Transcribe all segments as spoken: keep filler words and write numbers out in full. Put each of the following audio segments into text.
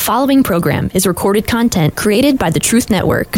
following program is recorded content created by the Truth Network.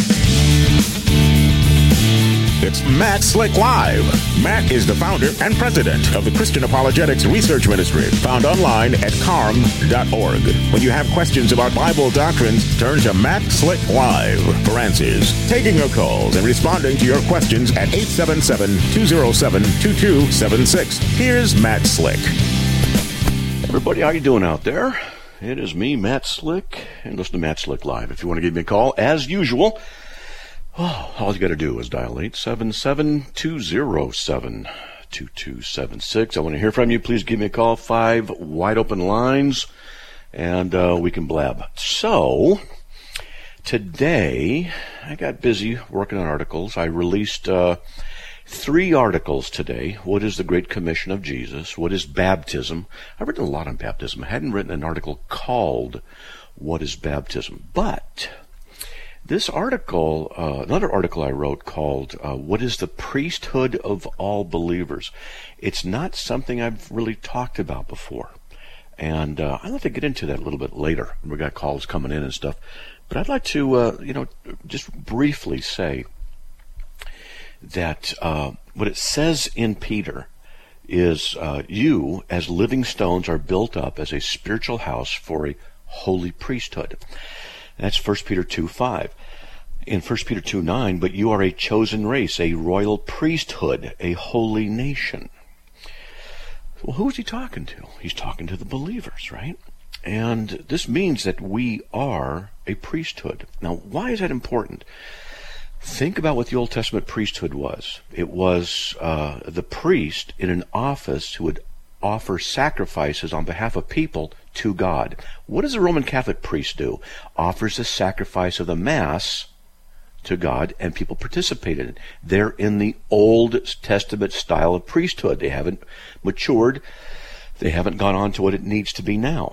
It's Matt Slick Live. Matt is the founder and president of the Christian Apologetics Research Ministry, found online at carm dot org. When you have questions about Bible doctrines, turn to Matt Slick Live for answers. Taking your calls and responding to your questions at eight seven seven, two oh seven, two two seven six. Here's Matt Slick. Everybody, how you doing out there? It is me, Matt Slick, and listen to Matt Slick Live. If you want to give me a call, as usual, oh, all you got to do is dial eight seven seven, two oh seven, two two seven six. I want to hear from you. Please give me a call. Five wide open lines, and uh, we can blab. So, today, I got busy working on articles. I released uh, three articles today. What is the Great Commission of Jesus? What is baptism? I've written a lot on baptism. I hadn't written an article called What is Baptism? But this article, uh, another article I wrote called uh, What is the Priesthood of All Believers? It's not something I've really talked about before. And uh, I'd like to get into that a little bit later. We got calls coming in and stuff. But I'd like to, uh, you know, just briefly say that uh, what it says in Peter is uh, you, as living stones, are built up as a spiritual house for a holy priesthood. That's First Peter two five. In First Peter two nine, but you are a chosen race, a royal priesthood, a holy nation. Well, who is he talking to? He's talking to the believers, right? And this means that we are a priesthood. Now, why is that important? Think about what the Old Testament priesthood was. It was uh, the priest in an office who would offer sacrifices on behalf of people to God. What does a Roman Catholic priest do? Offers the sacrifice of the Mass to God, and people participate in it. They're in the Old Testament style of priesthood. They haven't matured. They haven't gone on to what it needs to be now.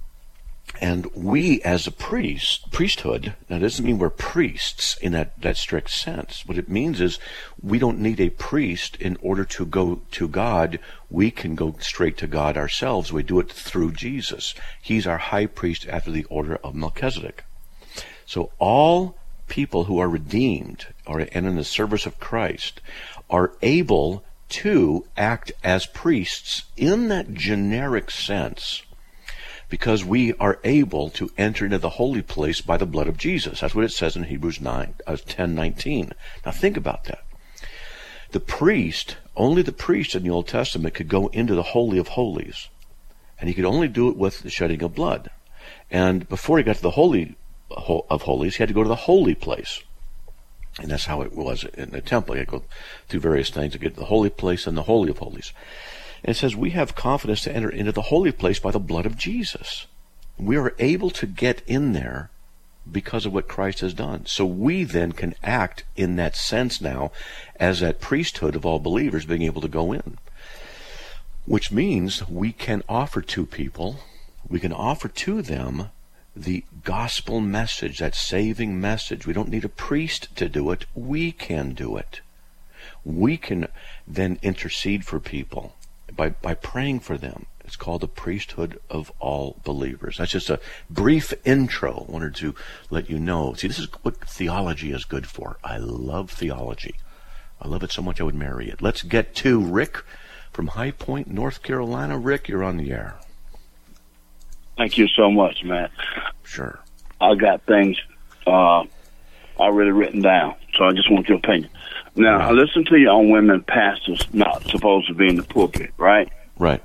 And we, as a priest, priesthood, now doesn't mean we're priests in that, that strict sense. What it means is we don't need a priest in order to go to God. We can go straight to God ourselves. We do it through Jesus. He's our high priest after the order of Melchizedek. So all people who are redeemed or and in the service of Christ are able to act as priests in that generic sense, because we are able to enter into the holy place by the blood of Jesus. That's what it says in Hebrews nine, uh, ten nineteen. Now think about that. The priest, only the priest in the Old Testament could go into the Holy of Holies, and he could only do it with the shedding of blood. And before he got to the Holy of Holies, he had to go to the holy place. And that's how it was in the temple. He had to go through various things to get to the holy place and the Holy of Holies. And it says we have confidence to enter into the holy place by the blood of Jesus. We are able to get in there because of what Christ has done. So we then can act in that sense now as that priesthood of all believers, being able to go in. Which means we can offer to people, we can offer to them the gospel message, that saving message. We don't need a priest to do it. We can do it. We can then intercede for people by, by praying for them. It's called the priesthood of all believers. That's just a brief intro. I wanted to let you know. See, this is what theology is good for. I love theology. I love it so much I would marry it. Let's get to Rick from High Point, North Carolina. Rick, you're on the air. Thank you so much, Matt. Sure. I got things uh, already written down, so I just want your opinion. Now, right. I listen to you on women pastors not supposed to be in the pulpit, right? Right.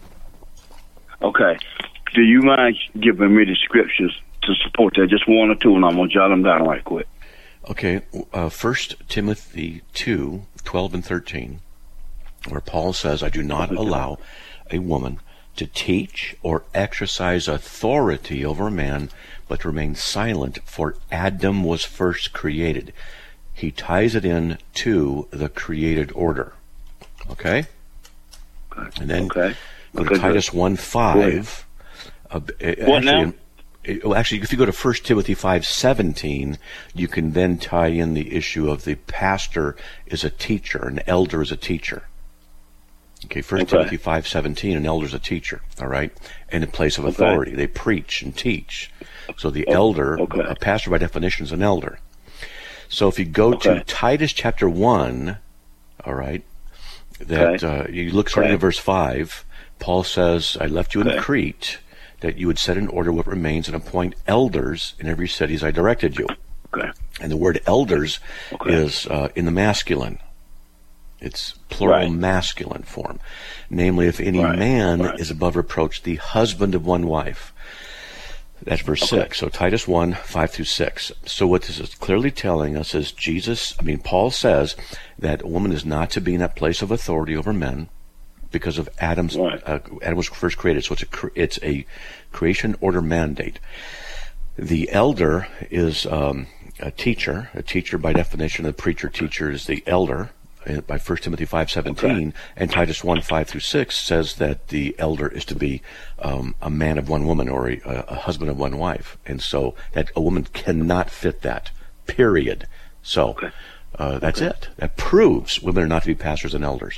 Okay. Do you mind giving me the scriptures to support that? Just one or two, and I'm going to jot them down right quick. Okay. Uh, First Timothy two, twelve and thirteen, where Paul says, I do not allow a woman to teach or exercise authority over a man, but remain silent, for Adam was first created. He ties it in to the created order. Okay? And then okay. go to okay, Titus one five. Uh, what now? Well, actually, if you go to First Timothy five seventeen, you can then tie in the issue of the pastor is a teacher, an elder is a teacher. Okay, First Okay. Timothy five seventeen, an elder's a teacher, all right, in a place of Okay. authority. They preach and teach. So the Oh, elder, okay. a pastor by definition is an elder. So if you go Okay. to Titus chapter one, all right, that Okay. uh, you look starting Okay. at verse five, Paul says, I left you in Okay. Crete, that you would set in order what remains and appoint elders in every city as I directed you. Okay. And the word elders Okay. is uh, in the masculine. It's plural Right. masculine form. Namely, if any Right. man Right. is above reproach, the husband of one wife. That's verse Okay. six. So Titus one, five through six. So what this is clearly telling us is Jesus, I mean, Paul says that a woman is not to be in that place of authority over men because of Adam's, Right. uh, Adam was first created. So it's a, cre- it's a creation order mandate. The elder is um, a teacher. A teacher, by definition, a preacher teacher is the elder. uh, By First Timothy five seventeen, Okay. and Titus one five through six says that the elder is to be um, a man of one woman or a, a husband of one wife, and so that a woman cannot fit that. Period. So Okay. uh, that's Okay. it. That proves women are not to be pastors and elders.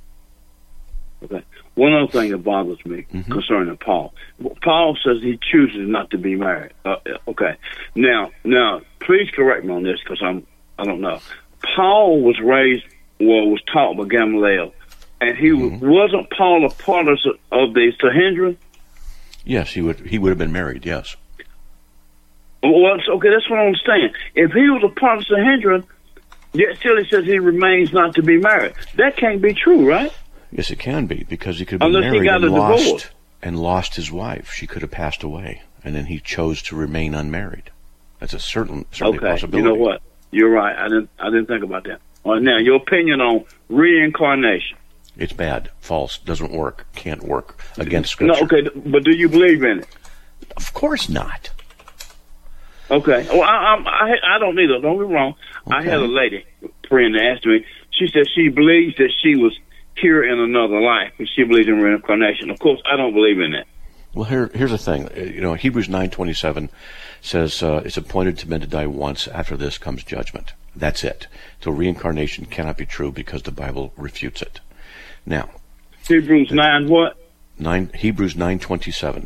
Okay. One other thing that bothers me Mm-hmm. concerning Paul. Paul says he chooses not to be married. Uh, okay. Now, now, please correct me on this because I'm I don't know. Paul was raised, well, was taught by Gamaliel, and he Mm-hmm. wasn't Paul a part of, of the Sanhedrin. Yes, he would. He would have been married. Yes. Well, it's- okay, that's what I understand. If he was a part of the Sanhedrin, yet still he says he remains not to be married. That can't be true, right? Yes, it can be, because he could have been Unless he married got and a lost divorce. and lost his wife. She could have passed away, and then he chose to remain unmarried. That's a certain certainly Okay, possibility. you know what? You're right. I didn't. I didn't think about that. All right, now your opinion on reincarnation. It's bad, false, doesn't work, can't work against Scripture. No, okay, but do you believe in it? Of course not. Okay. Well, I, I'm- I, I don't either. Don't get me wrong. I Okay. had a lady friend that asked me. She said she believes that she was here in another life, and she believes in reincarnation. Of course, I don't believe in that. Well, here, here's the thing. Uh, You know, Hebrews nine twenty-seven says uh, it's appointed to men to die once. After this comes judgment. That's it. So reincarnation cannot be true because the Bible refutes it. Now, Hebrews nine what? nine Hebrews nine twenty-seven.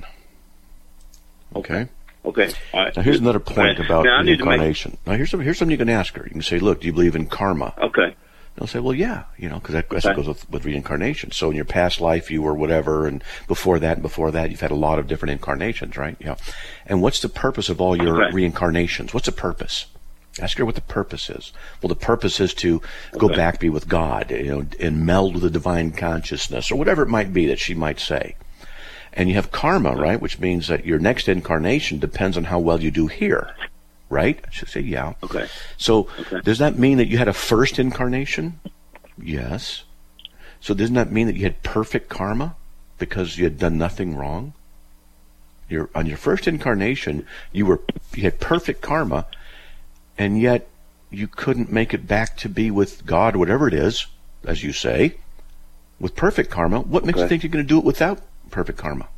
Okay. Okay. All right. Now, here's another point All right. about Now, I need to make- reincarnation. Now, here's some, here's something you can ask her. You can say, "Look, do you believe in karma?" Okay. They'll say, well, yeah, you know, because that, that's Okay. what goes with, with reincarnation. So in your past life, you were whatever, and before that and before that, you've had a lot of different incarnations, right? Yeah. And what's the purpose of all your Okay. reincarnations? What's the purpose? Ask her what the purpose is. Well, the purpose is to go Okay. back, be with God, you know, and meld with the divine consciousness, or whatever it might be that she might say. And you have karma, right, which means that your next incarnation depends on how well you do here, right? She'll say, yeah. Okay. So Okay. does that mean that you had a first incarnation? Yes. So doesn't that mean that you had perfect karma because you had done nothing wrong? Your on your first incarnation, you were you had perfect karma, and yet you couldn't make it back to be with God, whatever it is, as you say, with perfect karma. What makes you Okay. think you're going to do it without perfect karma?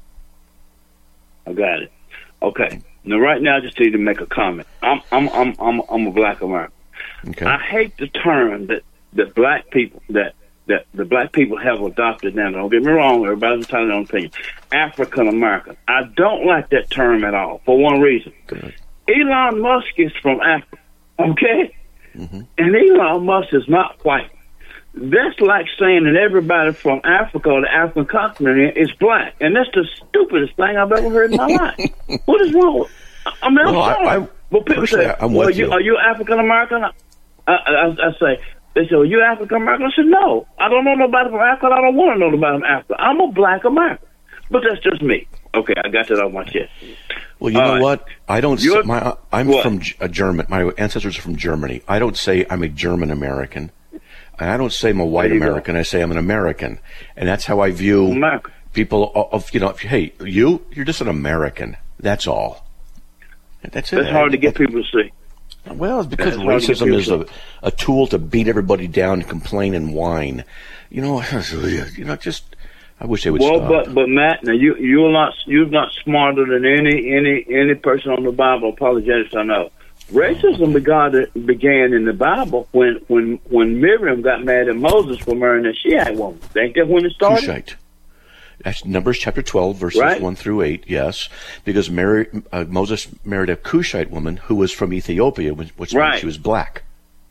I got it. Okay. Now, right now, I just need to make a comment. I'm, I'm, I'm, I'm, I'm a black American. Okay. I hate the term that that black people that that the black people have adopted now. Don't get me wrong. Everybody's entitled to their own opinion. African American. I don't like that term at all for one reason. Good. Elon Musk is from Africa. Okay. Mm-hmm. And Elon Musk is not white. That's like saying that everybody from Africa or the African continent is black, and that's the stupidest thing I've ever heard in my life. What is wrong with? I mean, I'm Well, I- sorry, I- but people personally, say, I'm "Well, with you, you. are you African American?" I, I, I say, "They say, are you African American?" I said, "No, I don't know nobody from Africa. I don't want to know nobody from Africa. I'm a black American." But that's just me. Okay, I got that off my chest. Well, you All know right. what? I don't. You're- Say, my I'm what? from G- a German. My ancestors are from Germany. I don't say I'm a German American, and I don't say I'm a white There you go. American. I say I'm an American, and that's how I view American. people. Of, of you know, if, hey, you, you're just an American. That's all. That's it. That's hard to get people to see. Well, it's because That's hard to get racism is people a, a tool to beat everybody down, complain, and whine. You know, you know, just. I wish they would Well, stop. but but Matt, now you you're not you're not smarter than any any any person on the Bible apologetics I know. Racism began began in the Bible when when when Miriam got mad at Moses for marrying a Shiite woman. Think that when it started? Cushite. That's Numbers chapter twelve, verses right. one through eight, yes. Because Mary, uh, Moses married a Cushite woman who was from Ethiopia, which right. meant she was black.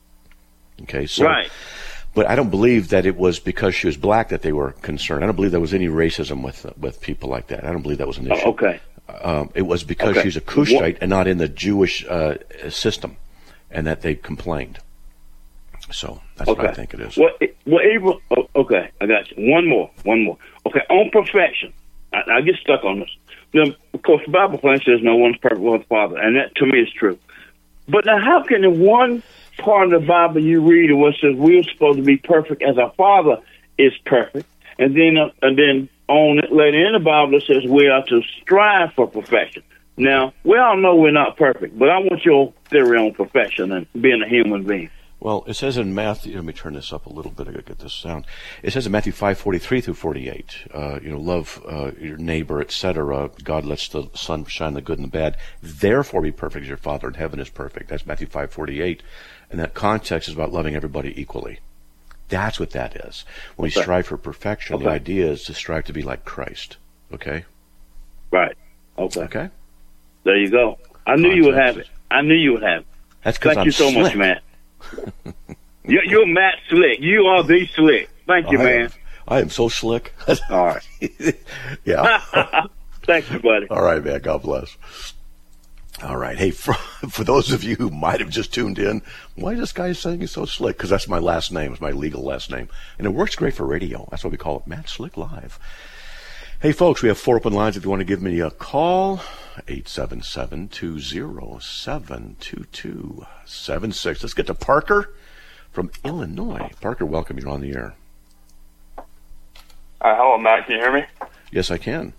Okay, so... Right. But I don't believe that it was because she was black that they were concerned. I don't believe there was any racism with with people like that. I don't believe that was an issue. Oh, okay. Um, it was because okay. she's a Cushite what? and not in the Jewish uh, system, and that they complained. So that's okay. what I think it is. Well, well, April, oh, okay, I got you. One more, one more. Okay, on perfection, I, I get stuck on this. Now, of course, the Bible plainly says no one's perfect with the Father, and that to me is true. But now, how can the one part of the Bible you read where it says we're supposed to be perfect as our Father is perfect, and then uh, and then on it later in the Bible it says we are to strive for perfection. Now, we all know we're not perfect, but I want your theory on perfection and being a human being. Well, it says in Matthew, let me turn this up a little bit, I gotta get this sound. It says in Matthew five forty-three through forty-eight, uh, you know, love uh, your neighbor, et cetera. God lets the sun shine the good and the bad. Therefore be perfect as your Father in heaven is perfect. That's Matthew five forty-eight. And that context is about loving everybody equally. That's what that is. When okay. we strive for perfection, okay. the idea is to strive to be like Christ. Okay? Right. Okay. Okay? There you go. I knew Context. you would have it. I knew you would have it. That's because Thank I'm you so slick. much, Matt. you're, you're Matt Slick. You are the Slick. Thank you, I man. Am, I am so slick. All right. Yeah. Thank you, buddy. All right, man. God bless. All right. Hey, for, for those of you who might have just tuned in, why is this guy saying he's so slick? Because that's my last name. It's my legal last name. And it works great for radio. That's why we call it Matt Slick Live. Hey, folks, we have four open lines if you want to give me a call. eight seven seven, two zero seven, two two seven six. Let's get to Parker from Illinois. Parker, welcome. You're on the air. Uh, hello, Matt. Can you hear me? Yes, I can.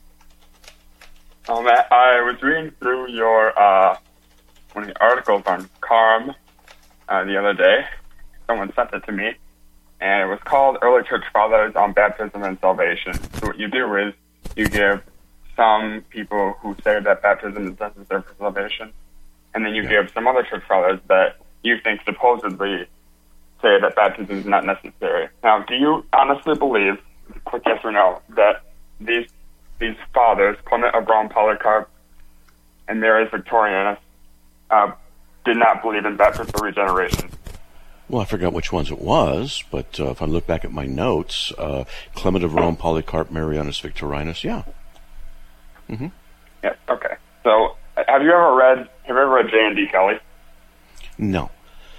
Oh, Matt, I was reading through your uh, one of the articles on Carm uh, the other day. Someone sent it to me, and it was called Early Church Fathers on Baptism and Salvation. So what you do is you give some people who say that baptism is necessary for salvation, and then you yeah. give some other church fathers that you think supposedly say that baptism is not necessary. Now, do you honestly believe, quick yes or no, that these these fathers, Clement of Rome, Polycarp, and Marius Victorianus, uh, did not believe in baptismal regeneration? Well, I forgot which ones it was, but uh, if I look back at my notes, uh, Clement of Rome, Polycarp, Marianus Victorinus, yeah. Mm-hmm. Yeah, okay. So, have you ever read, have you ever read J and D Kelly? No.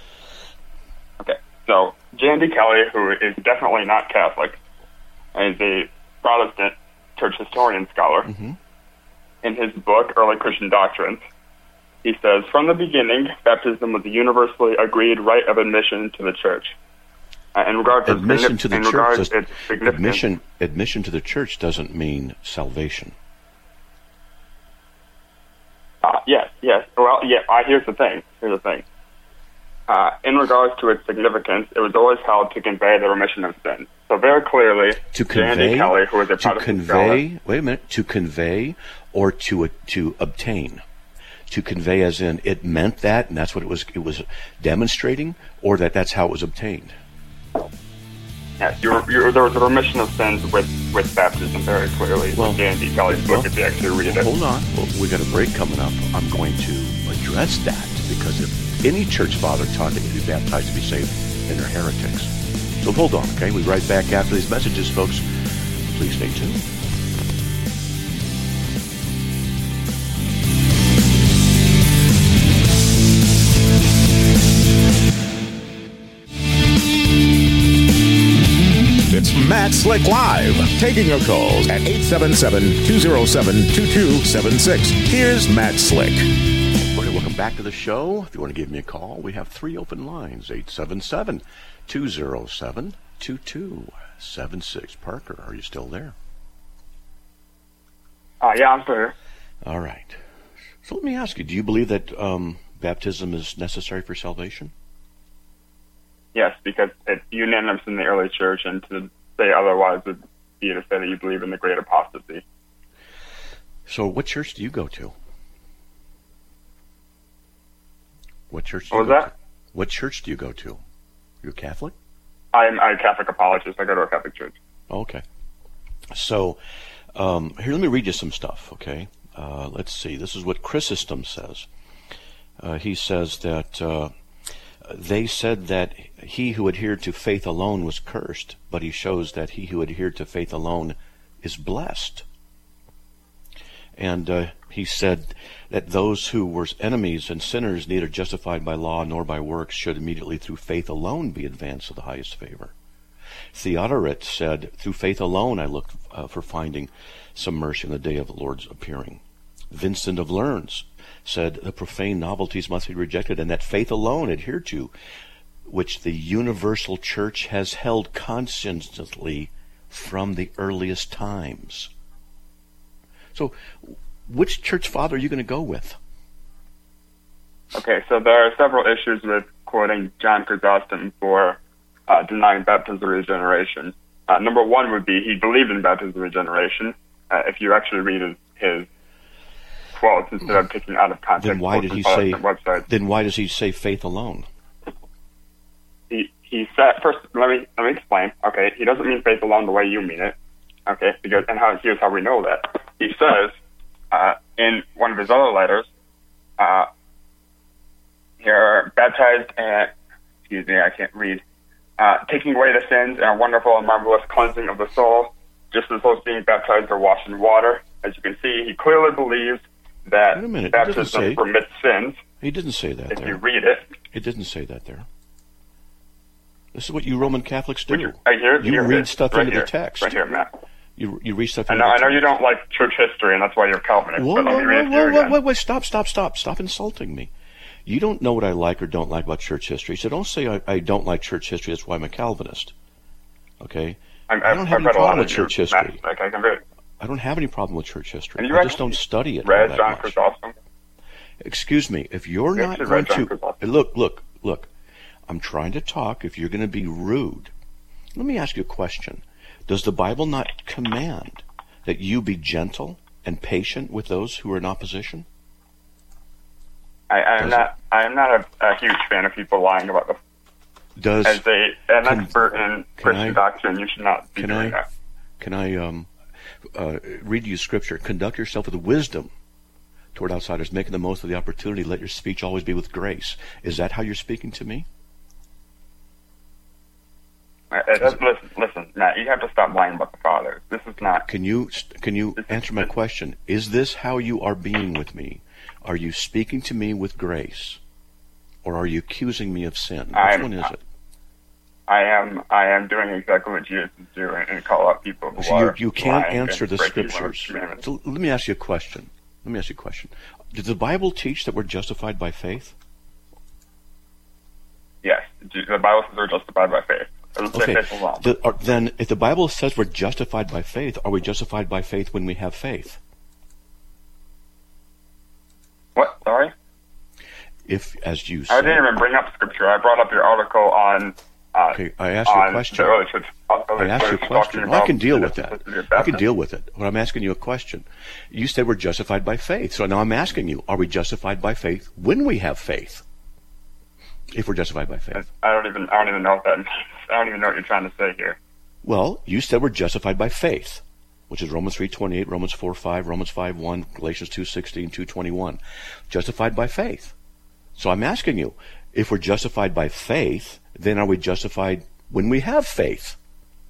Okay, so J and D Kelly, who is definitely not Catholic, is a Protestant church historian scholar. Mm-hmm. In his book, Early Christian Doctrines, he says, from the beginning, baptism was a universally agreed rite of admission to the church. Uh, in regard to admission signif- to the in church, regard does, to its significance, admission, admission to the church doesn't mean salvation. Uh, yes, yes. Well, yeah, uh, here's the thing. Here's the thing. Uh, in regards to its significance, it was always held to convey the remission of sin. So very clearly, to J and D convey, Kelly, who is a to Protestant convey, scholar, wait a minute, to convey or to uh, to obtain. To convey as in it meant that, and that's what it was it was demonstrating, or that that's how it was obtained. yes, you're, you're, there was a remission of sins with, with baptism very clearly. Well, J and D Kelly's book, well, if you actually read well, it. Hold on. Well, we got a break coming up. I'm going to address that, because if any church father taught that you be baptized to be saved, then they're heretics. So hold on, okay? We'll be right back after these messages, folks. Please stay tuned. It's Matt Slick Live, taking your calls at eight seven seven, two zero seven, two two seven six. Here's Matt Slick. All right, welcome back to the show. If you want to give me a call, we have three open lines, eight seven seven, two zero seven, two two seven six. Parker, are you still there? Uh, yeah, I'm sure. All right. So let me ask you, do you believe that um, baptism is necessary for salvation? Yes, because it's unanimous in the early church, and to say otherwise would be to say that you believe in the great apostasy. So what church do you go to? What church do What you was go that? to? What church do you go to? You're Catholic? I'm, I'm a Catholic apologist. I go to a Catholic church. Okay. So, um, here, let me read you some stuff, okay? Uh, let's see. This is what Chrysostom says. Uh, he says that uh, they said that he who adhered to faith alone was cursed, but he shows that he who adhered to faith alone is blessed. And uh, he said that those who were enemies and sinners, neither justified by law nor by works, should immediately through faith alone be advanced to the highest favor. Theodoret said, through faith alone I looked uh, for finding some mercy in the day of the Lord's appearing. Vincent of Lerns said the profane novelties must be rejected, and that faith alone adhered to, which the universal church has held constantly from the earliest times. So, which church father are you going to go with? Okay, so there are several issues with quoting John Chrysostom for uh, denying baptism of regeneration. Uh, number one would be he believed in baptism of regeneration. Uh, if you actually read his, his quotes instead of taking out of context, Then why did he say? website, Then why does he say faith alone? he he said first. Let me let me explain. Okay, he doesn't mean faith alone the way you mean it. Okay, because and how here's how we know that. He says uh, in one of his other letters, uh, you're baptized and excuse me, I can't read. Uh, taking away the sins and a wonderful and marvelous cleansing of the soul, just as those being baptized are washed in water. As you can see, he clearly believes that Wait a minute, it doesn't baptism say- remits sins. He didn't say that If there. you read it, It didn't say that there. This is what you Roman Catholics do. Would you, uh, here, You here it read is, stuff right into here, the text. Right here, Matt. You you read stuff I into know, the I know text. you don't like church history, and that's why you're Calvinist. Whoa, but let whoa, me read whoa, it here whoa, again. whoa, whoa, stop, stop, stop, stop insulting me. You don't know what I like or don't like about church history, so don't say I, I don't like church history, that's why I'm a Calvinist. Okay? I'm, I don't I've, have I've any read a lot problem of with church your history. Matt, Like, I can read. I don't have any problem with church history. And you I just actually don't study it all read that John much. Chrysostom? Excuse me, if you're You not actually going read John to... Chrysostom? Look, look, look. I'm trying to talk. If you're going to be rude, let me ask you a question. Does the Bible not command that you be gentle and patient with those who are in opposition? I, I am Does not. I am not a, a huge fan of people lying about the. Does As a an can- expert in Christian I- doctrine, you should not be can doing I- that. Can I um, uh, read you scripture? Conduct yourself with wisdom toward outsiders, making the most of the opportunity. Let your speech always be with grace. Is that how you're speaking to me? Uh, uh, listen, listen, Matt. You have to stop lying about the fathers. This is not. Can you can you answer my question? Is this how you are being with me? Are you speaking to me with grace, or are you accusing me of sin? Which I'm- one is it? I am. I am doing exactly what Jesus is doing, and call out people who So you, are. you can't lying answer and the breaking one of scriptures. the commandments. So let me ask you a question. Let me ask you a question. Does the Bible teach that we're justified by faith? Yes, the Bible says we're justified by faith. It doesn't say Okay. faith alone. The, are, then, if the Bible says we're justified by faith, are we justified by faith when we have faith? What? Sorry. If, as you I say, didn't even bring up scripture. I brought up your article on. Uh, okay, I asked you a on question. the early church- uh, I early asked you a church question. talking Well, I can about deal the with that. necessity of I can baptism. deal with it. But I'm asking you a question. You said we're justified by faith. So now I'm asking you, are we justified by faith when we have faith? If we're justified by faith. I don't even. I don't even know what that means. I don't even know what you're trying to say here. Well, you said we're justified by faith, which is Romans three twenty-eight, Romans four five, Romans five one, Galatians two sixteen, two twenty-one. Justified by faith. So I'm asking you, if we're justified by faith, then are we justified when we have faith?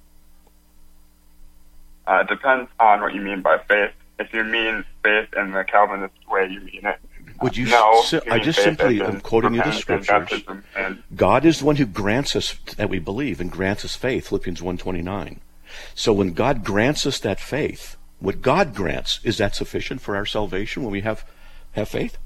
Uh, it depends on what you mean by faith. If you mean faith in the Calvinist way, you mean it. Would you no, si- you I mean just faith simply as am in quoting you the repentance and scriptures. baptism and God is the one who grants us that we believe and grants us faith, Philippians one twenty-nine. So when God grants us that faith, what God grants, is that sufficient for our salvation when we have, have faith?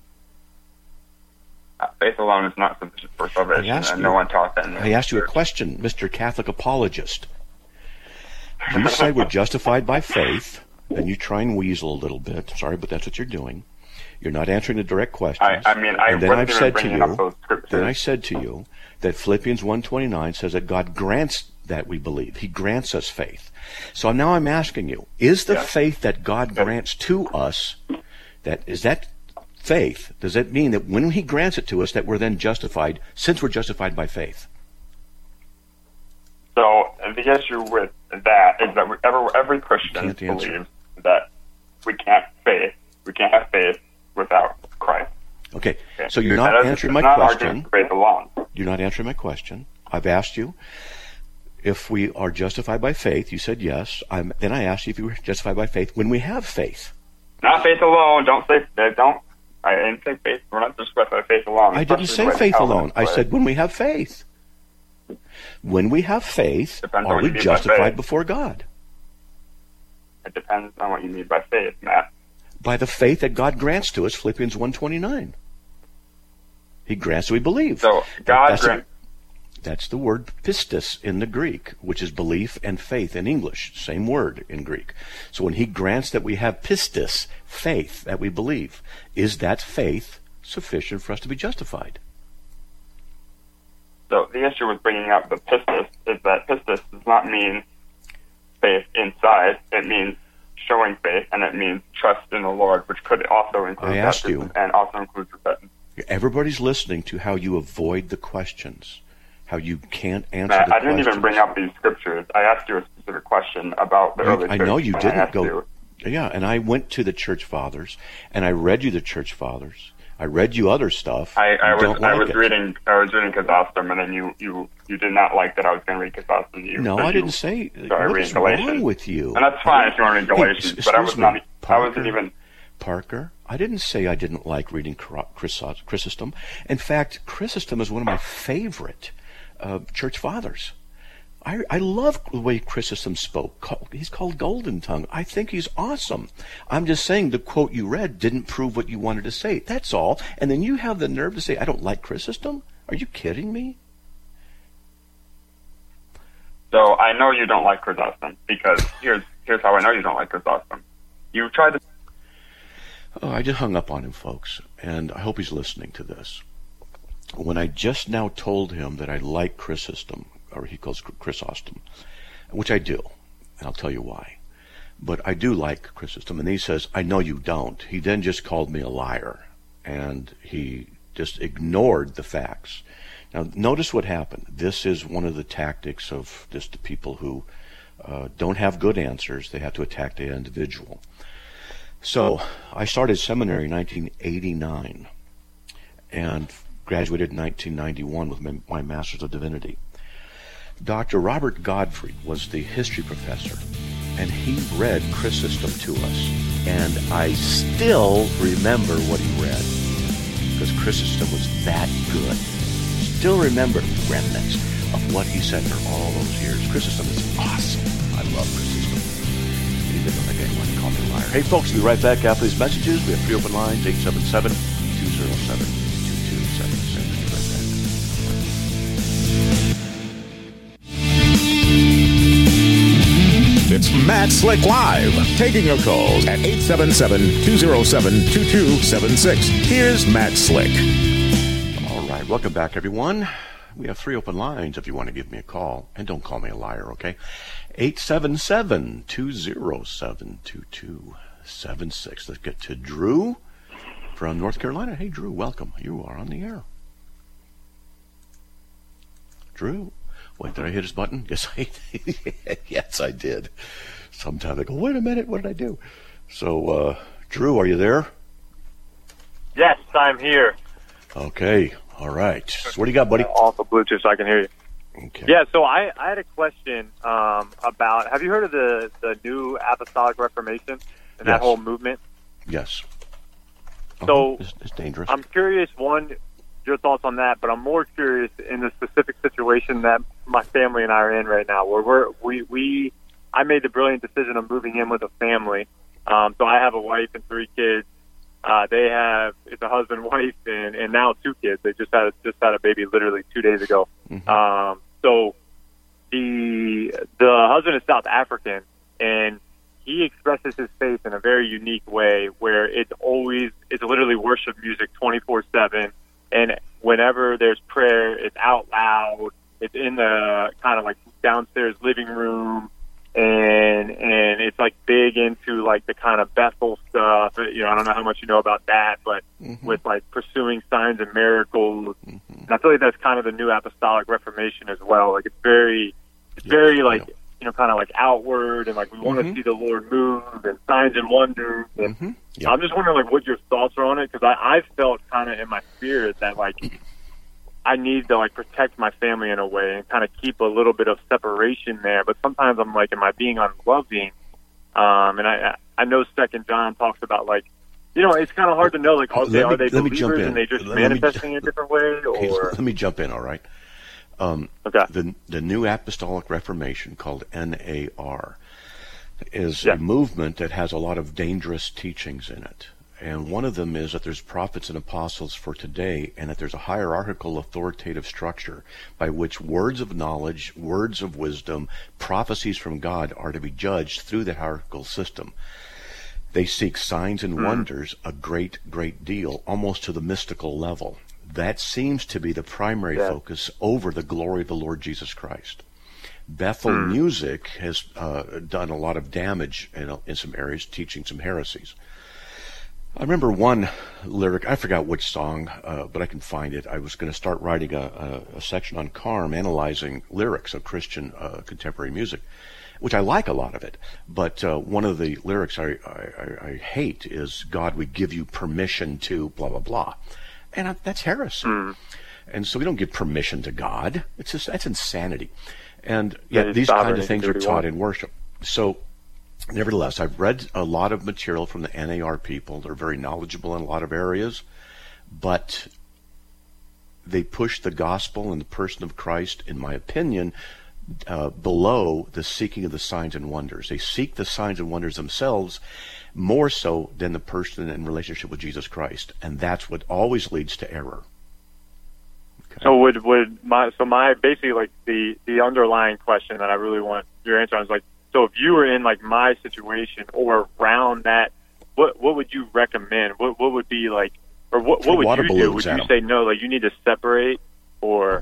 uh, faith alone is not sufficient for salvation, I asked and you- no one taught that. In the I asked you a church. question, Mister Catholic apologist. You say we're justified by faith, then you try and weasel a little bit. Sorry, but that's what you're doing. You're not answering the direct questions. I, I mean, I and then wasn't I've even said to bringing you, up those scriptures. then I said to you that Philippians one twenty-nine says that God grants that we believe. He grants us faith. So now I'm asking you, is the Yes. faith that God Yes. grants to us, that is that faith, does that mean that when he grants it to us that we're then justified, since we're justified by faith? So the issue with that is that we, every, every Christian believes that we can't faith, we can't have faith without Christ. Okay, okay. so you're not that answering is, my not question. Faith alone. You're not answering my question. I've asked you if we are justified by faith. You said yes. I'm, then I asked you if you were justified by faith when we have faith. Not faith alone. Don't say don't. I didn't say faith. We're not justified by faith alone. I didn't say faith alone. I said when we have faith. When we have faith, Depends are we justified before God? It depends on what you mean by faith, Matt. By the faith that God grants to us, Philippians one twenty-nine. He grants we believe. So God that's, grants. That's the word pistis in the Greek, which is belief and faith in English. Same word in Greek. So when he grants that we have pistis, faith, that we believe, is that faith sufficient for us to be justified? So the issue with bringing up the pistis is that pistis does not mean faith inside. It means showing faith, and it means trust in the Lord, which could also include I asked baptism you. and also includes repentance. Everybody's listening to how you avoid the questions, how you can't answer Matt, the I didn't questions. even bring up these scriptures. I asked you a specific question about the I, early I church know you when I didn't asked go. you. Yeah, and I went to the church fathers, and I read you the church fathers. I read you other stuff. I, I You was don't I like was it. reading I was reading Chrysostom, and then you, you, you did not like that I was going to read Chrysostom. You, No, so I you didn't say. started What is reading Galatians. wrong with you? And that's fine if you want to read Hey, Galatians, but I was excuse not. me, I wasn't Parker. even. Parker, I didn't say I didn't like reading Chrysostom. In fact, Chrysostom is one of my favorite uh, church fathers. I, I love the way Chrysostom spoke. He's called Golden Tongue. I think he's awesome. I'm just saying the quote you read didn't prove what you wanted to say. That's all. And then you have the nerve to say, I don't like Chrysostom? Are you kidding me? So I know you don't like Chrysostom because here's here's how I know you don't like Chrysostom. You tried to. Oh, I just hung up on him, folks, and I hope he's listening to this. When I just now told him that I like Chrysostom, or he calls Chrysostom, which I do, and I'll tell you why. But I do like Chrysostom, and he says, I know you don't. He then just called me a liar, and he just ignored the facts. Now, notice what happened. This is one of the tactics of just the people who uh, don't have good answers. They have to attack the individual. So I started seminary in nineteen eighty-nine and graduated in nineteen ninety-one with my, my Master's of Divinity. Doctor Robert Godfrey was the history professor, and he read Chrysostom to us. And I still remember what he read, because Chrysostom was that good. Still remember remnants of what he said for all those years. Chrysostom is awesome. I love Chrysostom. Even though I get one to call me a liar. Hey folks, we'll be right back after these messages. We have three open lines, eight seven seven, two zero seven, two two seven six. We'll be right back. It's Matt Slick Live, taking your calls at eight seven seven, two zero seven, two two seven six. Here's Matt Slick. All right, welcome back, everyone. We have three open lines if you want to give me a call. And don't call me a liar, okay? eight seven seven, two zero seven, two two seven six. Let's get to Drew from North Carolina. Hey, Drew, welcome. You are on the air. Drew. Wait, did I hit his button? Yes, I did. Yes, I did. Sometimes I go, wait a minute, what did I do? So, uh, Drew, are you there? Yes, I'm here. Okay, all right. So what do you got, buddy? Off of Bluetooth so I can hear you. Okay. Yeah, so I, I had a question um, about, have you heard of the, the New Apostolic Reformation and Yes. that whole movement? Yes. So, Uh-huh. it's, it's dangerous. I'm curious, one, your thoughts on that, but I'm more curious in the specific situation that my family and I are in right now, where we're, we, we, I made the brilliant decision of moving in with a family. Um, so I have a wife and three kids. Uh, they have, it's a husband, wife, and, and now two kids. They just had, just had a baby literally two days ago. Mhm. Um, so the, the husband is South African, and he expresses his faith in a very unique way where it's always, it's literally worship music twenty-four seven. And whenever there's prayer, it's out loud. It's in the kind of like downstairs living room, and and it's like big into like the kind of Bethel stuff. You know, I don't know how much you know about that, but mm-hmm. with like pursuing signs and miracles. Mm-hmm. And I feel like that's kind of the New Apostolic Reformation as well. Like it's very, it's yes, very like, yeah. you know, kind of like outward, and like we want mm-hmm. to see the Lord move and signs and wonders. And mm-hmm. yep. I'm just wondering like what your thoughts are on it, because I, I felt kind of in my spirit that like I need to like protect my family in a way and kind of keep a little bit of separation there. But sometimes I'm like, am I being unloving? Um, and I I know Second John talks about like, you know, it's kind of hard to know like, are they, me, are they believers and they just let manifesting me, in a different way? Or okay, let me jump in, all right? Um, okay. The the New Apostolic Reformation, called N A R, is yeah. a movement that has a lot of dangerous teachings in it. And one of them is that there's prophets and apostles for today, and that there's a hierarchical authoritative structure by which words of knowledge, words of wisdom, prophecies from God are to be judged through the hierarchical system. They seek signs and mm. wonders a great, great deal, almost to the mystical level. That seems to be the primary yeah. focus over the glory of the Lord Jesus Christ. Bethel mm. music has uh, done a lot of damage in, in some areas, teaching some heresies. I remember one lyric, I forgot which song, uh, but I can find it. I was going to start writing a, a, a section on Carm, analyzing lyrics of Christian uh, contemporary music, which I like a lot of it. But uh, one of the lyrics I, I, I hate is, God, we give you permission to blah, blah, blah. And I, that's heresy. Mm. And so we don't give permission to God. It's just, that's insanity. And yet yeah, these kind of things are taught in worship. So nevertheless, I've read a lot of material from the N A R people. They're very knowledgeable in a lot of areas, but they push the gospel and the person of Christ, in my opinion, uh, below the seeking of the signs and wonders. They seek the signs and wonders themselves more so than the person in relationship with Jesus Christ, and that's what always leads to error. Okay. So would would my so my basically like the the underlying question that I really want your answer on is like, so if you were in like my situation or around that, what what would you recommend? What what would be like, or what what would you do? Would you say no, like you need to separate, or?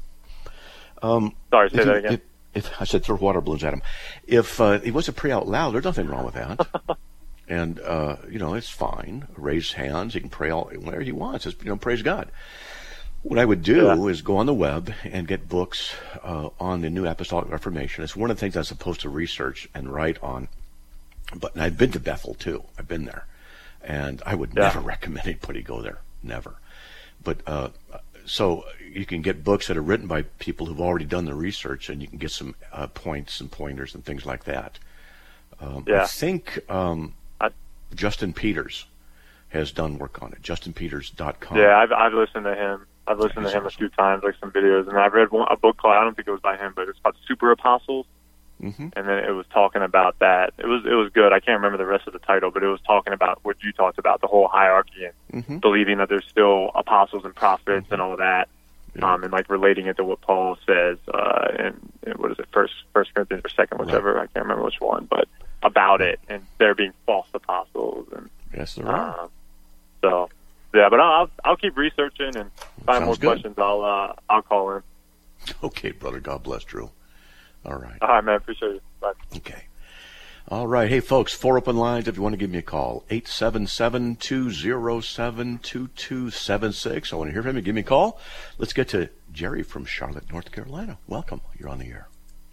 Um, Sorry, say if, that again. If, if I said throw water balloons at him, if uh, he wasn't pray out loud, there's nothing wrong with that, and uh, you know it's fine. Raise hands, he can pray all whenever he wants. Just, you know, praise God. What I would do yeah. is go on the web and get books uh, on the New Apostolic Reformation. It's one of the things I'm supposed to research and write on. But and I've been to Bethel too. I've been there, and I would yeah. never recommend anybody go there. Never. But uh, so you can get books that are written by people who've already done the research, and you can get some uh, points and pointers and things like that. Um, yeah. I think um, I, Justin Peters has done work on it. justin peters dot com. Yeah, I've I've listened to him. I've listened to him a few times, like some videos, and I've read one, a book called, I don't think it was by him, but it's called Super Apostles, mm-hmm. and then it was talking about that. It was it was good. I can't remember the rest of the title, but it was talking about what you talked about, the whole hierarchy and mm-hmm. believing that there's still apostles and prophets mm-hmm. and all that, yeah. um, and like relating it to what Paul says uh, in, in what is it, First First Corinthians or Second, whichever, right. I can't remember which one, but about it and there being false apostles and yes, there are. Uh, so. Yeah, but I'll I'll keep researching and find Sounds more good. questions. I'll uh, I'll call in. Okay, brother. God bless, Drew. All right. All right, man. Appreciate you. Bye. Okay. All right. Hey, folks, four open lines if you want to give me a call. eight seven seven, two zero seven, two two seven six. I want to hear from you. Give me a call. Let's get to Jerry from Charlotte, North Carolina. Welcome. You're on the air.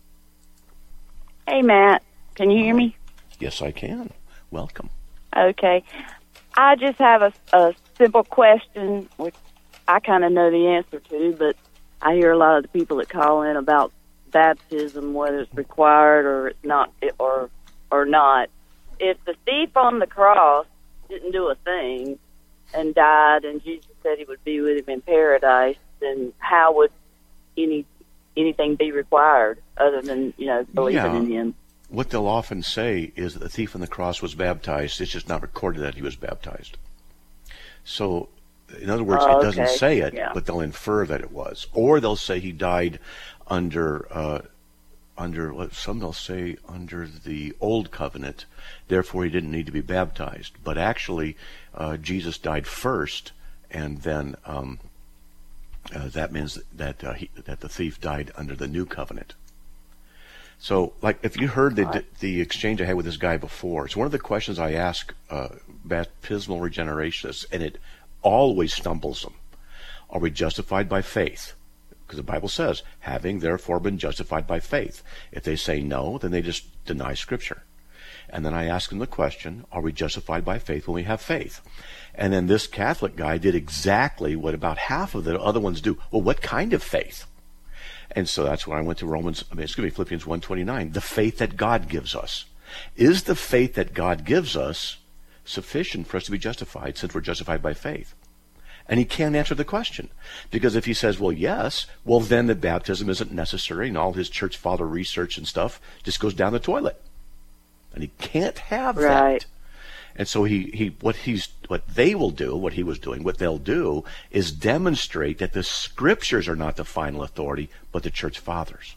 Hey, Matt. Can you hear me? Yes, I can. Welcome. Okay. I just have a, a simple question, which I kind of know the answer to, but I hear a lot of the people that call in about baptism, whether it's required or it's not, or or not. If the thief on the cross didn't do a thing and died, and Jesus said he would be with him in paradise, then how would any anything be required other than, you know, believing yeah. in him? What they'll often say is that the thief on the cross was baptized. It's just not recorded that he was baptized. So, in other words, oh, it doesn't okay. say it, yeah. but they'll infer that it was. Or they'll say he died under, uh, under what some they'll say under the old covenant, therefore he didn't need to be baptized. But actually, uh, Jesus died first, and then um, uh, that means that uh, he, that the thief died under the new covenant. So, like, if you heard the the exchange I had with this guy before, it's one of the questions I ask uh, baptismal regenerationists, and it always stumbles them. Are we justified by faith? Because the Bible says, having therefore been justified by faith. If they say no, then they just deny Scripture. And then I ask them the question, are we justified by faith when we have faith? And then this Catholic guy did exactly what about half of the other ones do. Well, what kind of faith? And so that's when I went to Romans, I mean, excuse me, Philippians one twenty-nine, the faith that God gives us. Is the faith that God gives us sufficient for us to be justified, since we're justified by faith? And he can't answer the question. Because if he says, well, yes, well, then the baptism isn't necessary, and all his church father research and stuff just goes down the toilet. And he can't have Right. that. And so he, he what he's what they will do, what he was doing, what they'll do is demonstrate that the Scriptures are not the final authority, but the church fathers.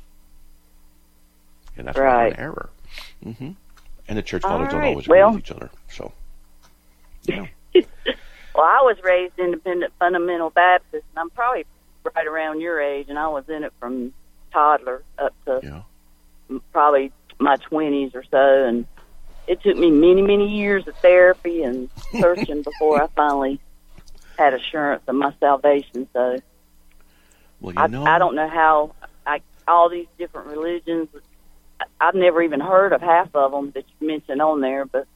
And that's Right. an error. Mm-hmm. And the church All fathers don't right. always agree Well- with each other. So, yeah. Well, I was raised independent fundamental Baptist, and I'm probably right around your age, and I was in it from toddler up to Yeah. probably my twenties or so, and it took me many, many years of therapy and searching before I finally had assurance of my salvation. So Well, you I, know, I don't know how I, all these different religions, I- I've never even heard of half of them that you mentioned on there, but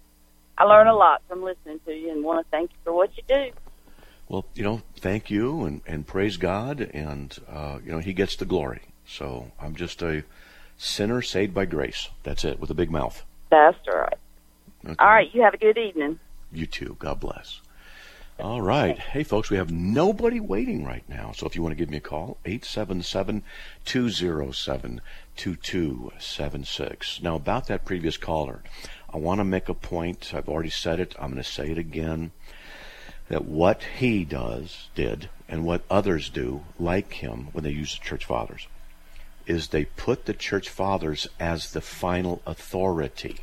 I learn a lot from listening to you and want to thank you for what you do. Well, you know, thank you and, and praise God, and uh, you know, He gets the glory. So I'm just a sinner saved by grace. That's it, with a big mouth. That's all right. Okay. All right, you have a good evening. You too. God bless. All right. Hey, folks, we have nobody waiting right now. So if you want to give me a call, eight seven seven, two zero seven, two two seven six. Now, about that previous caller, I want to make a point. I've already said it. I'm going to say it again. That what he does, did, and what others do, like him, when they use the church fathers, is they put the church fathers as the final authority.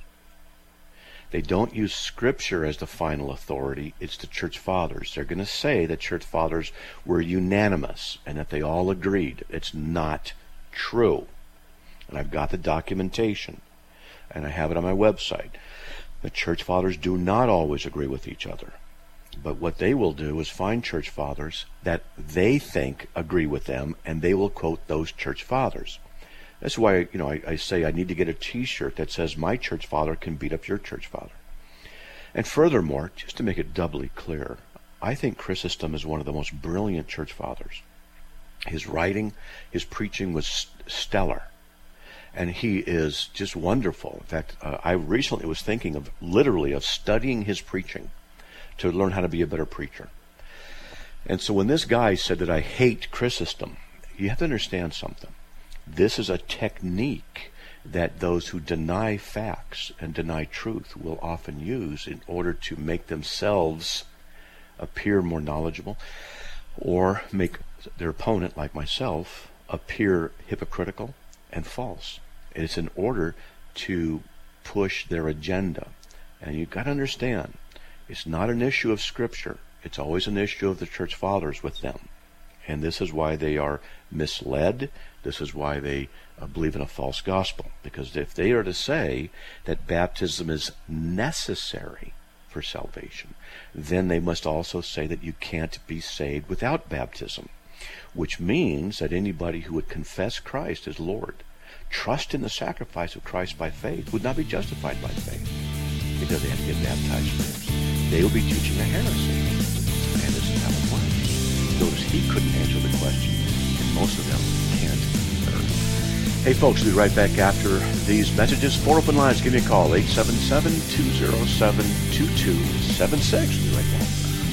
They don't use Scripture as the final authority. It's the church fathers. They're going to say that church fathers were unanimous and that they all agreed. It's not true. And I've got the documentation, and I have it on my website. The church fathers do not always agree with each other. But what they will do is find church fathers that they think agree with them, and they will quote those church fathers. That's why, you know, I, I say I need to get a T-shirt that says my church father can beat up your church father. And furthermore, just to make it doubly clear, I think Chrysostom is one of the most brilliant church fathers. His writing, his preaching was stellar. And he is just wonderful. In fact, uh, I recently was thinking of literally of studying his preaching to learn how to be a better preacher. And so when this guy said that I hate Chrysostom, you have to understand something. This is a technique that those who deny facts and deny truth will often use in order to make themselves appear more knowledgeable, or make their opponent, like myself, appear hypocritical and false. It's in order to push their agenda. And you've got to understand, it's not an issue of Scripture. It's always an issue of the church fathers with them. And this is why they are misled. This is why they uh, believe in a false gospel. Because if they are to say that baptism is necessary for salvation, then they must also say that you can't be saved without baptism, which means that anybody who would confess Christ as Lord, trust in the sacrifice of Christ by faith, would not be justified by faith, because they have to get baptized first. They will be teaching a heresy. And this is how it works. Notice he couldn't answer the question, and most of them can't either. Hey folks, we'll be right back after these messages. Four open lines. Give me a call, eight seven seven, two zero seven, two two seven six. We'll be right back.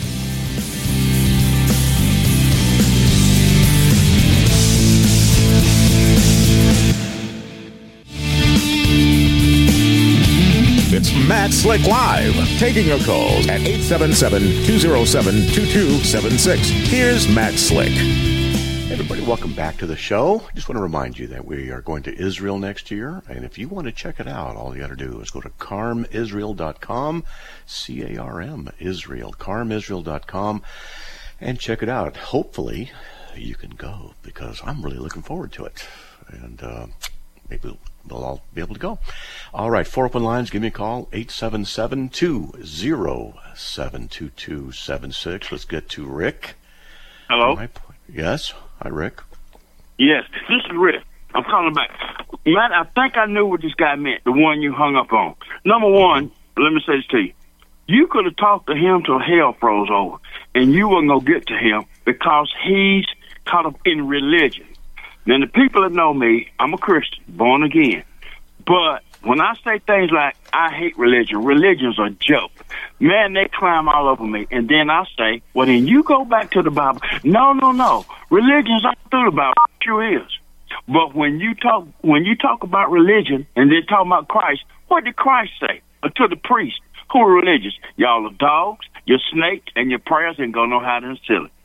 It's Matt Slick Live, taking your calls at eight seven seven, two zero seven, two two seven six. Here's Matt Slick. Hey everybody, welcome back to the show. Just want to remind you that we are going to Israel next year, and if you want to check it out, all you got to do is go to carm israel dot com, C A R M, Israel, carm israel dot com, and check it out. Hopefully, you can go, because I'm really looking forward to it. And uh, maybe we'll all be able to go. All right, four open lines. Give me a call, eight seven seven, two zero seven, two two seven six. Let's get to Rick. Hello? Yes. Hi, Rick. Yes, this is Rick. I'm calling back. Matt, I think I knew what this guy meant, the one you hung up on. Number one, let me say this to you. You could have talked to him till hell froze over, and you weren't going to get to him because he's caught up in religion. Now, the people that know me, I'm a Christian, born again. But when I say things like, I hate religion, religion's a joke. Man, they climb all over me. And then I say, well, then you go back to the Bible. No, no, no. Religion's all through the Bible. It sure is. But when you talk when you talk about religion and then talk about Christ, what did Christ say? Or to the priest, who are religious? Y'all are dogs, you're snakes, and your prayers ain't going to know how to instill it.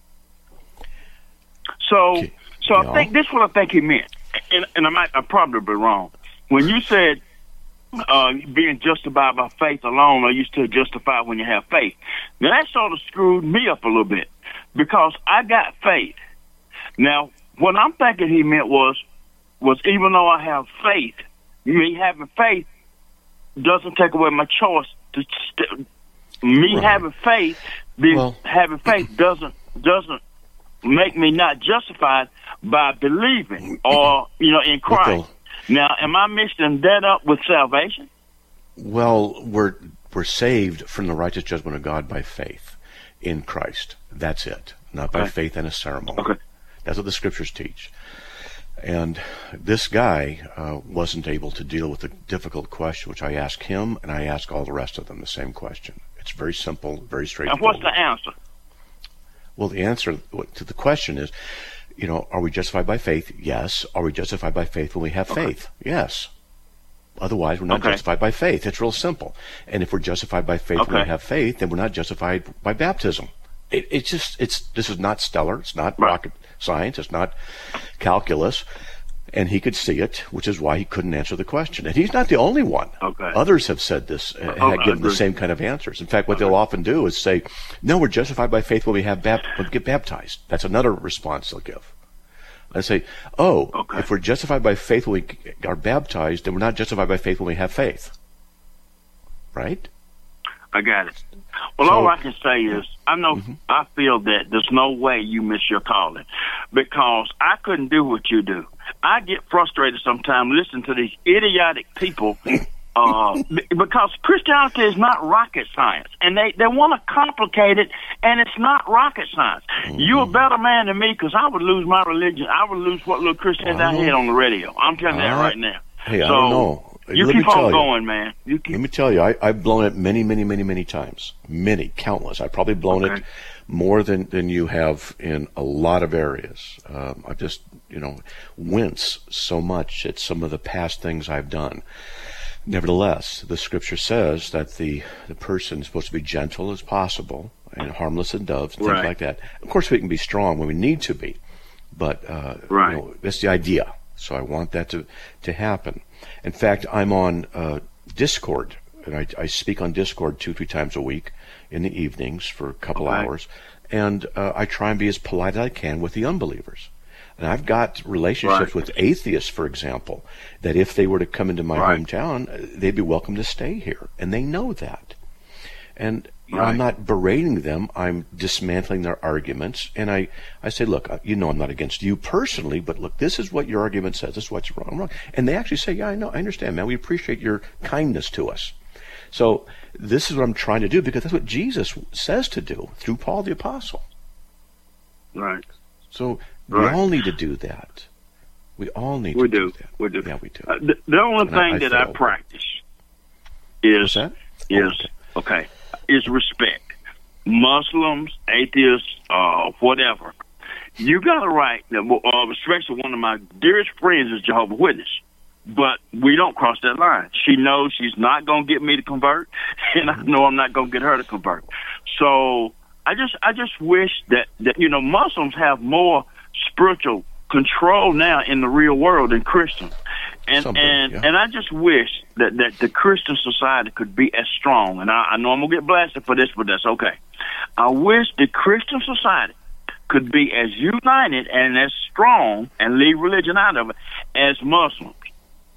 So, okay. so I think this is what I think he meant. And, and I might I probably be wrong. When you said uh, being justified by faith alone, or you still justified when you have faith, now that sort of screwed me up a little bit because I got faith. Now, what I'm thinking he meant was, was even though I have faith, me having faith doesn't take away my choice. To st- me right. having faith, being, well, having faith doesn't doesn't make me not justified by believing or you know in Christ. Now, am I mixing that up with salvation? Well, we're we're saved from the righteous judgment of God by faith in Christ. That's it, not by okay. faith and a ceremony. Okay. That's what the scriptures teach. And this guy uh, wasn't able to deal with the difficult question, which I asked him, and I asked all the rest of them the same question. It's very simple, very straightforward. And what's the answer? Well, the answer to the question is, you know, are we justified by faith? Yes. Are we justified by faith when we have okay. faith? Yes. Otherwise, we're not okay. justified by faith. It's real simple. And if we're justified by faith okay. when we have faith, then we're not justified by baptism. It, it's just, it's this is not stellar. It's not right. rocket science. It's not calculus. And he could see it, which is why he couldn't answer the question. And he's not the only one. Okay. Others have said this, uh, oh, have given the same kind of answers. In fact, what okay. they'll often do is say, no, we're justified by faith when we have bap- when we get baptized. That's another response they'll give. I say, oh, okay. if we're justified by faith when we are baptized, then we're not justified by faith when we have faith. Right? I got it. Well, so, all I can say is, I know, mm-hmm. I feel that there's no way you miss your calling because I couldn't do what you do. I get frustrated sometimes listening to these idiotic people uh, because Christianity is not rocket science, and they, they want to complicate it, and it's not rocket science. Mm-hmm. You're a better man than me because I would lose my religion. I would lose what little Christianity I had on the radio. I'm telling you that right now. Hey, so, I don't know. You Let keep on going, you. man. You keep... Let me tell you, I, I've blown it many, many, many, many times. Many, countless. I've probably blown okay. it more than, than you have in a lot of areas. Um, I just, you know, wince so much at some of the past things I've done. Nevertheless, the scripture says that the, the person is supposed to be gentle as possible and harmless as doves and right. things like that. Of course, we can be strong when we need to be, but uh, right. you know, that's the idea. So I want that to, to happen. In fact, I'm on uh, Discord, and I, I speak on Discord two, three times a week in the evenings for a couple okay. hours, and uh, I try and be as polite as I can with the unbelievers. And I've got relationships right. with atheists, for example, that if they were to come into my right. hometown, they'd be welcome to stay here, and they know that. And you right. know, I'm not berating them. I'm dismantling their arguments. And I, I say, look, you know I'm not against you personally, but look, this is what your argument says. This is what's wrong, wrong. And they actually say, yeah, I know, I understand, man. We appreciate your kindness to us. So this is what I'm trying to do because that's what Jesus says to do through Paul the Apostle. Right. So right. we all need to do that. We all need we to do. do that. We do. Yeah, we do. Uh, the, the only and thing I, I that failed. I practice is, What's that? is oh, okay. okay. is respect. Muslims, atheists, uh, whatever. You got a right, uh, especially one of my dearest friends is Jehovah's Witness, but we don't cross that line. She knows she's not going to get me to convert, and I know I'm not going to get her to convert. So I just, I just wish that, that, you know, Muslims have more spiritual control now in the real world than Christians. And Something, and yeah. and I just wish that, that the Christian society could be as strong. And I, I know I'm going to get blasted for this, but that's okay. I wish the Christian society could be as united and as strong, and leave religion out of it, as Muslims.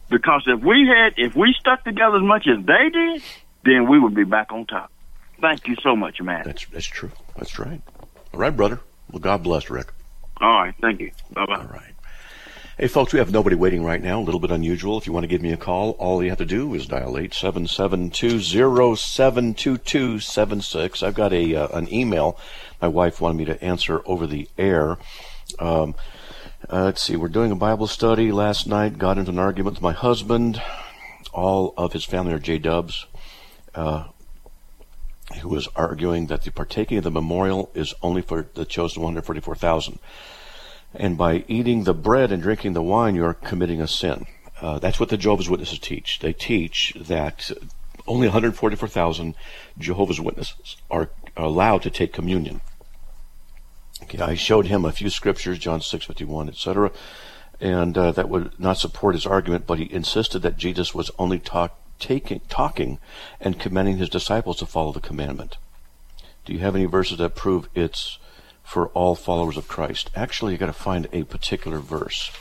Because if we had, if we stuck together as much as they did, then we would be back on top. Thank you so much, man. That's that's true. That's right. All right, brother. Well, God bless, Rick. All right. Thank you. Bye-bye. All right. Hey, folks, we have nobody waiting right now. A little bit unusual. If you want to give me a call, all you have to do is dial eight seven seven, two zero seven, two two seven six. I've got a uh, an email my wife wanted me to answer over the air. Um, uh, let's see. We're doing a Bible study last night. Got into an argument with my husband. All of his family are J-dubs. Uh, who was arguing that the partaking of the memorial is only for the chosen one hundred forty-four thousand. And by eating the bread and drinking the wine, you're committing a sin. Uh, that's what the Jehovah's Witnesses teach. They teach that only one hundred forty-four thousand Jehovah's Witnesses are allowed to take communion. Okay, I showed him a few scriptures, John six fifty-one, et cetera, and uh, that would not support his argument, but he insisted that Jesus was only talk, taking, talking and commanding his disciples to follow the commandment. Do you have any verses that prove it's for all followers of Christ? Actually, you got to find a particular verse.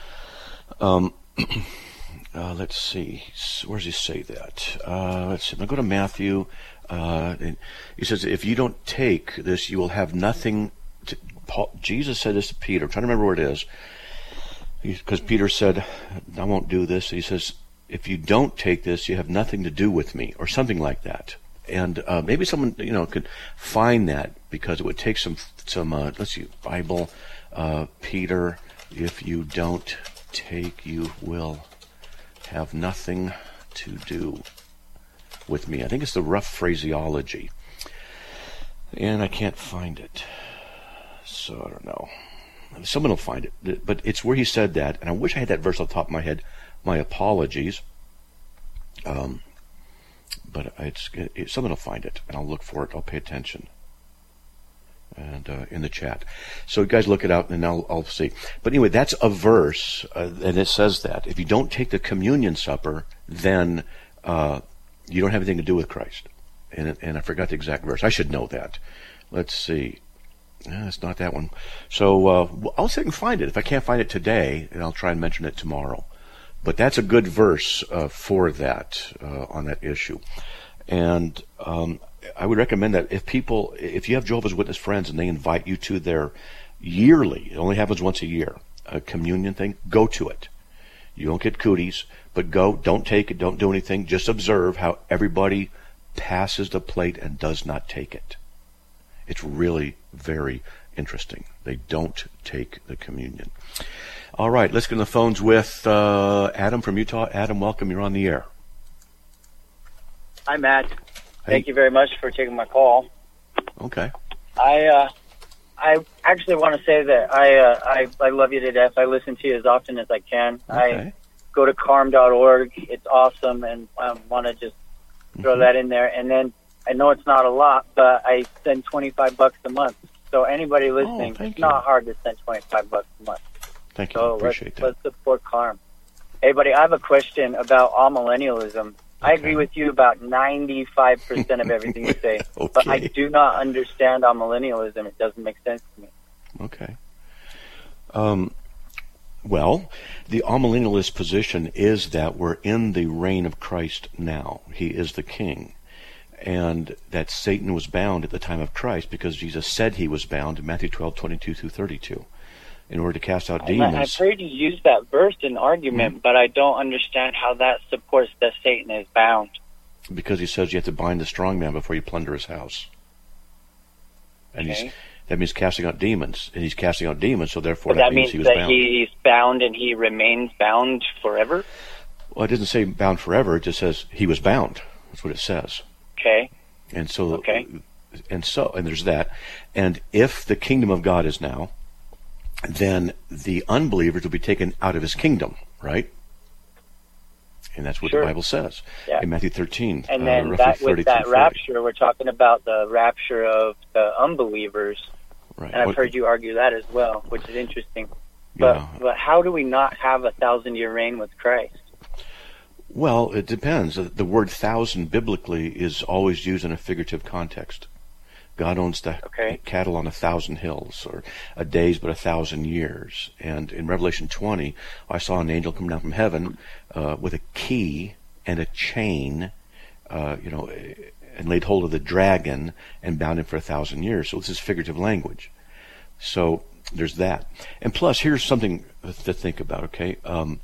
Um, uh, let's see. Where does he say that? Uh, let's see. I'm going to go to Matthew. Uh, he says, if you don't take this, you will have nothing. To, Paul, Jesus said this to Peter. I'm trying to remember where it is. Because Peter said, I won't do this. He says, if you don't take this, you have nothing to do with me, or something like that. And uh, maybe someone, you know, could find that, because it would take some, some. Uh, let's see, Bible, uh, Peter. If you don't take, you will have nothing to do with me. I think it's the rough phraseology, and I can't find it, so I don't know. Someone will find it, but it's where he said that, and I wish I had that verse on the top of my head. My apologies. Um. But it's, it, someone will find it, and I'll look for it. I'll pay attention. And uh, in the chat. So you guys look it out, and I'll, I'll see. But anyway, that's a verse, uh, and it says that. If you don't take the communion supper, then uh, you don't have anything to do with Christ. And, and I forgot the exact verse. I should know that. Let's see. Yeah, it's not that one. So uh, I'll see if I can find it. If I can't find it today, then I'll try and mention it tomorrow. But that's a good verse uh, for that, uh, on that issue. And um, I would recommend that if people, if you have Jehovah's Witness friends and they invite you to their yearly, it only happens once a year, a communion thing, go to it. You don't get cooties, but go, don't take it, don't do anything, just observe how everybody passes the plate and does not take it. It's really very interesting. They don't take the communion. All right, let's get on the phones with uh, Adam from Utah. Adam, welcome. You're on the air. Hi, Matt. Hey. Thank you very much for taking my call. Okay. I uh, I actually want to say that I, uh, I I love you to death. I listen to you as often as I can. Okay. I go to carm dot org. It's awesome, and I want to just throw mm-hmm. that in there. And then I know it's not a lot, but I send twenty-five bucks a month. So anybody listening, oh, it's you. not hard to send twenty-five bucks a month. Thank you. So Appreciate let's, that. let's support Carm. Hey, buddy, I have a question about amillennialism. Okay. I agree with you about ninety-five percent of everything you say, okay. but I do not understand amillennialism. It doesn't make sense to me. Okay. Um, well, the amillennialist position is that we're in the reign of Christ now. He is the king. And that Satan was bound at the time of Christ because Jesus said he was bound in Matthew twelve, twenty-two through thirty-two. In order to cast out demons. I've heard you use that verse in argument, mm-hmm. but I don't understand how that supports that Satan is bound. Because he says you have to bind the strong man before you plunder his house. And okay. he's, that means casting out demons. And he's casting out demons, so therefore that, that means, means he was that bound. he's bound and he remains bound forever? Well, it doesn't say bound forever. It just says he was bound. That's what it says. Okay. And so, okay. and so, and there's that. And if the kingdom of God is now, then the unbelievers will be taken out of his kingdom, right? And that's what sure. the Bible says yeah. in Matthew thirteen. And then uh, that, with that rapture, we're talking about the rapture of the unbelievers. Right. And I've what, heard you argue that as well, which is interesting. But, yeah. but how do we not have a thousand-year reign with Christ? Well, it depends. The word thousand biblically is always used in a figurative context. God owns the Okay. cattle on a thousand hills, or a day's but a thousand years. And in Revelation twenty, I saw an angel come down from heaven uh, with a key and a chain, uh, you know, and laid hold of the dragon and bound him for a thousand years. So this is figurative language. So there's that. And plus, here's something to think about, okay? Um,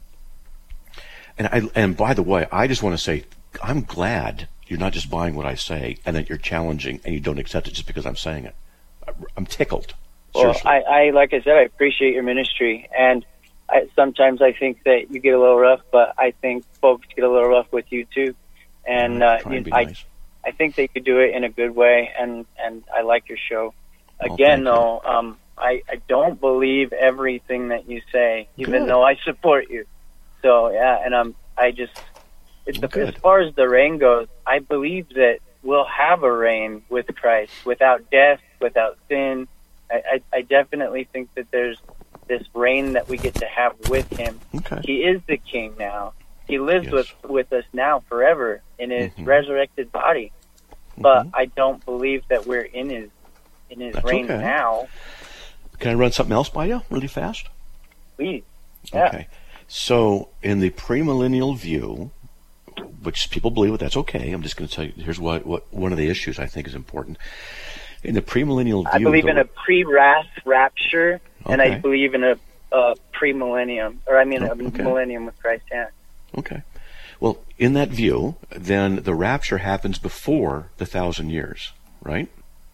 and I, and by the way, I just want to say, I'm glad you're not just buying what I say and that you're challenging and you don't accept it just because I'm saying it. I'm tickled. Well, Seriously. I, I, like I said, I appreciate your ministry, and I, sometimes I think that you get a little rough, but I think folks get a little rough with you too. And uh, Try and be I, nice. I think they could do it in a good way, and, and I like your show. Oh, Again, thank though, um, I, I don't believe everything that you say, even Good. though I support you. So yeah, and um, I just it's the, Good. as far as the reign goes, I believe that we'll have a reign with Christ without death, without sin. I, I, I definitely think that there's this reign that we get to have with Him. Okay. He is the King now. He lives Yes. with with us now forever in His Mhm. resurrected body. But Mhm. I don't believe that we're in His in His That's reign okay. now. Can I run something else by you really fast? Please, yeah. Okay. So in the premillennial view, which people believe, but that's okay. I'm just going to tell you, here's what, what one of the issues I think is important. In the premillennial view, I believe the- in a pre-wrath rapture, and I Okay. believe in a, a pre-millennium, or I mean a Okay. millennium with Christ. Yeah. Okay. Well, in that view, then the rapture happens before the thousand years, right?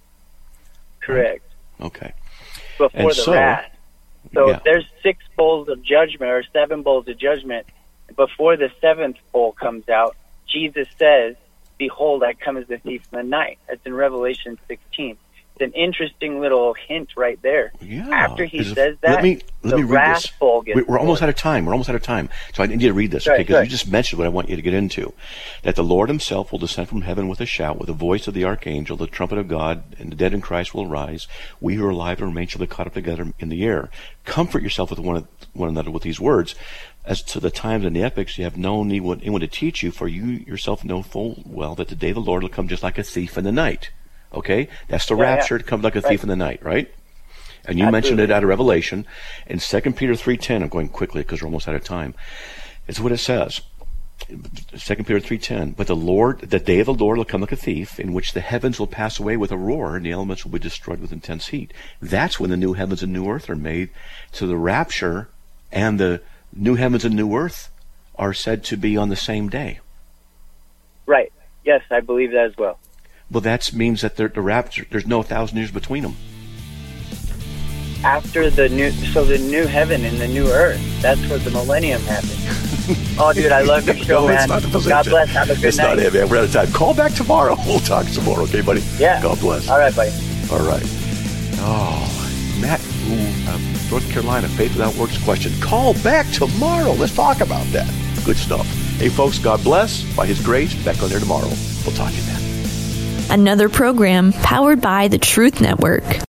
Correct. Okay. Before And the so- wrath. So yeah. if there's six bowls of judgment or seven bowls of judgment, before the seventh bowl comes out, Jesus says, "Behold, I come as a thief in the night." That's in Revelation sixteen. It's an interesting little hint right there. Yeah. After he Is it- says that, let me let the me read wrath this. bowl gets We- We're almost poured. out of time. We're almost out of time. So I need you to read this, Right, okay? Because right. you just mentioned what I want you to get into. That the Lord Himself will descend from heaven with a shout, with the voice of the archangel, the trumpet of God, and the dead in Christ will rise. We who are alive and remain shall be caught up together in the air. Comfort yourself with one, one another with these words. As to the times and the epochs, you have no need anyone to teach you, for you yourself know full well that the day of the Lord will come just like a thief in the night. Okay? That's the Yeah, yeah. rapture. It comes like a Right. thief in the night, right? And you Absolutely. mentioned it out of Revelation. In Second Peter three ten, I'm going quickly because we're almost out of time. It's what it says. Second Peter three ten. But the Lord, the day of the Lord will come like a thief, in which the heavens will pass away with a roar, and the elements will be destroyed with intense heat. That's when the new heavens and new earth are made. So the rapture and the new heavens and new earth are said to be on the same day. Right. Yes, I believe that as well. Well, that means that the, the rapture, there's no thousand years between them. After the new, so the new heaven and the new earth, that's where the millennium happens. Oh, dude, I love your show, No, man. it's not the position. God bless. Have a good It's night. not it, man. We're out of time. Call back tomorrow. We'll talk some more, okay, buddy? Yeah. God bless. All right, buddy. All right. Oh, Matt, ooh, uh, North Carolina, faith without works question. Call back tomorrow. Let's talk about that. Good stuff. Hey, folks, God bless. By His grace, back on there tomorrow. We'll talk to you then. Another program powered by the Truth Network.